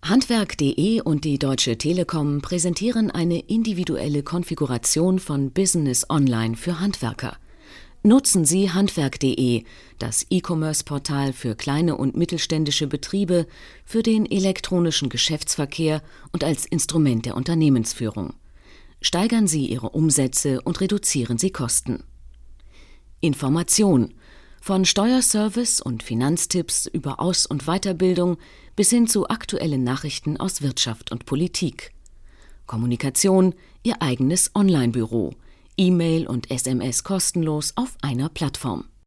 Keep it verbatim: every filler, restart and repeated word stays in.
Handwerk punkt de und die Deutsche Telekom präsentieren eine individuelle Konfiguration von Business Online für Handwerker. Nutzen Sie Handwerk punkt de, das E-Commerce-Portal für kleine und mittelständische Betriebe, für den elektronischen Geschäftsverkehr und als Instrument der Unternehmensführung. Steigern Sie Ihre Umsätze und reduzieren Sie Kosten. Information: Von Steuerservice und Finanztipps über Aus- und Weiterbildung bis hin zu aktuellen Nachrichten aus Wirtschaft und Politik. Kommunikation: Ihr eigenes Online-Büro. E-Mail und S M S kostenlos auf einer Plattform.